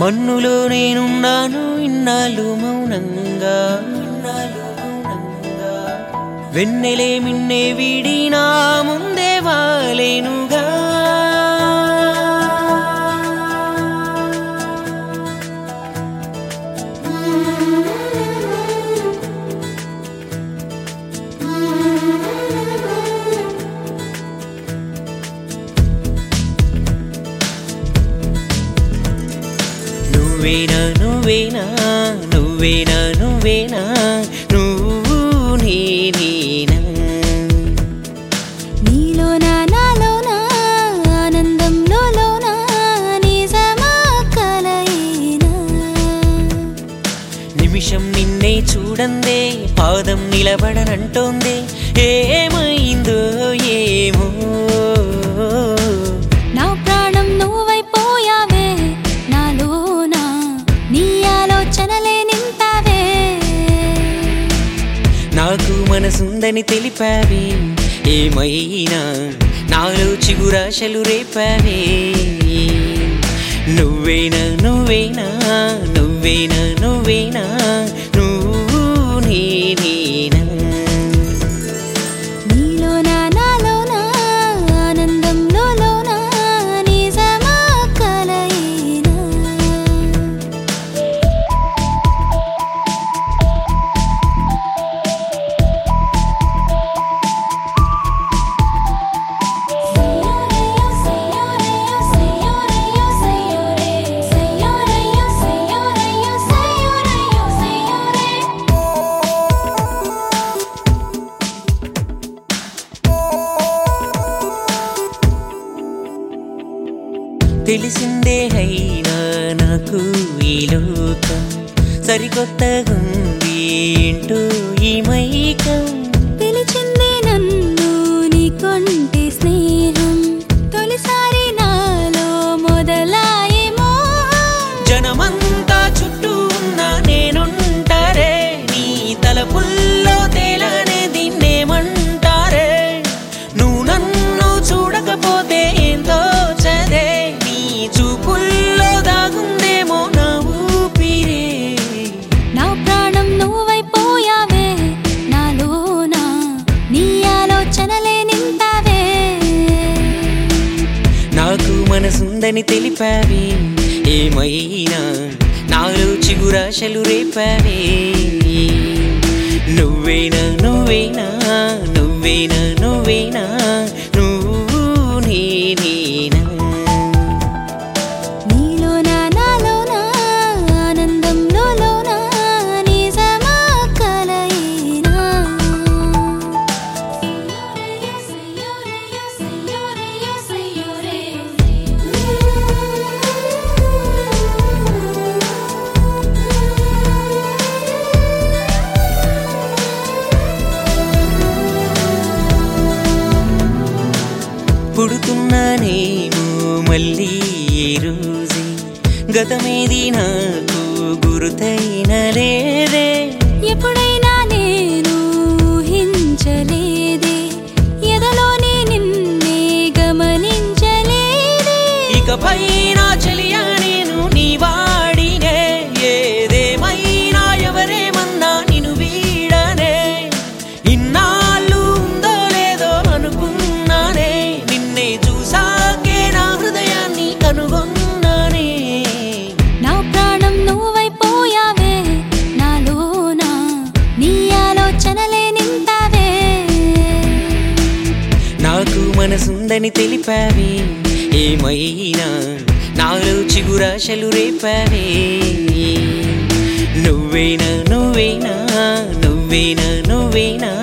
మన్నులో నేనున్నాను ఇన్నాళ్ళు మౌనంగా వెన్నెలే మిన్నే వీడి నా ముందే వాలేనుగా నువ్వేనా నువ్వేనా నువ్వేనా నువ్వేనా నువ్వు నేనేనా నీలోనా నాలోనా ఆనందంలో లోనా నిజమా కలయినా నిమిషం నిన్నే చూడందే పాదం నిలబడనంటోందే ఏమైందో ఏమో నా ప్రాణం నువ్వైపోయావే నాలోనా నీ ఆలోచనలే నింపావే నాకు మనసుందని తెలిపావే ఏమైనా నాలో చిగురాశలు రేపావే నువ్వేనా నువ్వేనా నువ్వేనా నువ్వేనా నువ్వు నేనేనా నీలోనా నాలోనా ఆనందంలో లోనా నిజమా కలయినా తెలిసిందే అయినా నాకు ఈ లోకం సరికొత్తగుంది ఏంటో ఈ మైకం పిలిచింది నన్ను నీ కొంటి స్నేహం తొలిసారి నాలో మొదలాయేమో జనమంతా చుట్టూ ఉన్నా నేనుంటారే నీ తలపుల్లో తేలనే దీన్నేమంటారే నువ్వు నన్ను చూడకపోతే ఏంతో చదే నీ చూపుల్లో దాగుందేమో నా ఊపిరే నా ప్రాణం నువ్వైపోయావే నాలోనా నీ ఆలోచనలే నింపావే నాకు మనసుందని తెలిపావే ఏమైనా నాలో చిగురాశలు రేపావే నువ్వేనా నువ్వేనా నువ్వేనా నువ్వేనా నువ్వు నేనేనా నీలోనా నాలోనా ఆనందంలో లోనా నిజమా కలయినా పుడుతున్నానేమో మళ్ళీ ఈ రోజే గతమేది నాకు గుర్తైన లేదే ఎప్పుడైనా నేను ఊహించలేదే ఎదలోనే నిన్నే గమనించలేదే ఇకపై నా చెలియా నేను నీ వాడినే ఏదేమైనా ఎవరేమన్నా నిన్ను వీడనే ఇన్నాళ్ళు ఉందో లేదో అనుకున్నానే నిన్నే చూసాకే నా హృదయాన్ని కనుగొన్నానే నా ప్రాణం నువ్వైపోయావే నాలోనా నీ ఆలోచనలే నింపావే నాకు మనసుందని తెలిపావే ఏమైనా నాలో చిగురాశలు రేపావే నువ్వేనా నువ్వేనా నువ్వేనా నువ్వేనా